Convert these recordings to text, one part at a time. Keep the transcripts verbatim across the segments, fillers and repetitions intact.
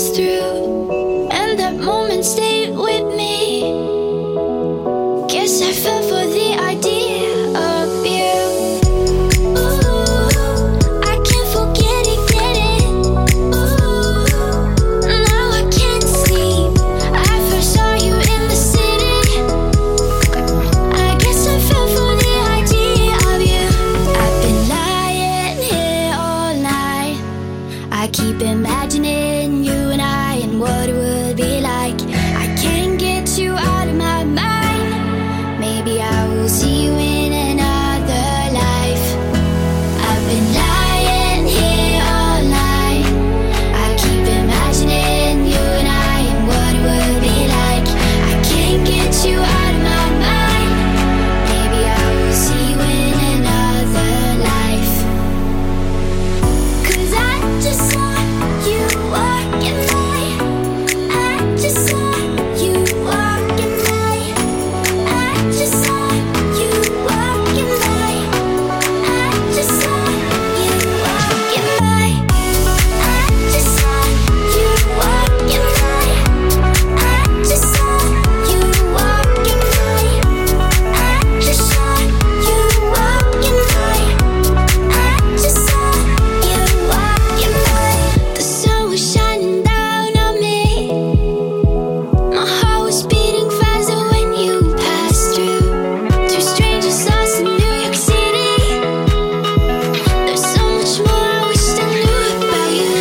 passed through, and that moment stayed with me. Guess I fell for the idea of you. Ooh, I can't forget it, get it. Ooh, now I can't sleep. I first saw you in the city. I guess I fell for the idea of you. I've been lying here all night. I keep imagining you and I and what it would be like. I can't get you out of my mind. Maybe I will see you in another life. I've been lying here all night. I keep imagining you and I and what it would be like. I can't get you out of my mind. Maybe I will see you in another life. 'Cause I just saw you walking by. I just saw you walking by. I just saw you walking by. I just saw you walking by. I just saw you walking by. I just saw you walking by. I just saw you walking by. I just saw you walking by. The sun was shining down on me. My heart was beating faster when you passed through. Two strangers lost in New York City. There's so much more I wish I knew about you.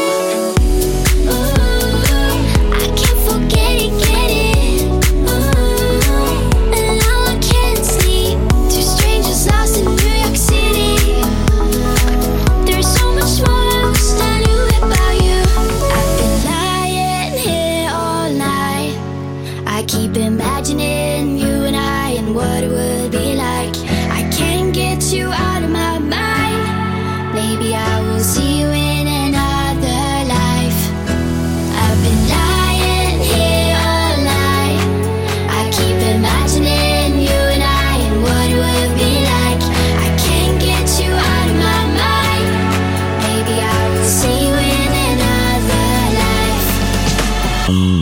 Ooh, I can't forget it, get it. Ooh, and now I can't sleep. Two strangers lost in New York City. There's so much more I wish I knew about you. I've been lying here all night. I keep imagining you and I and what it would be like. I can't get you out of my mind. Maybe I will see you in another life. I've been lying here all night. I keep imagining you and I and what it would be like. I can't get you out of my mind. Maybe I will see you in another life.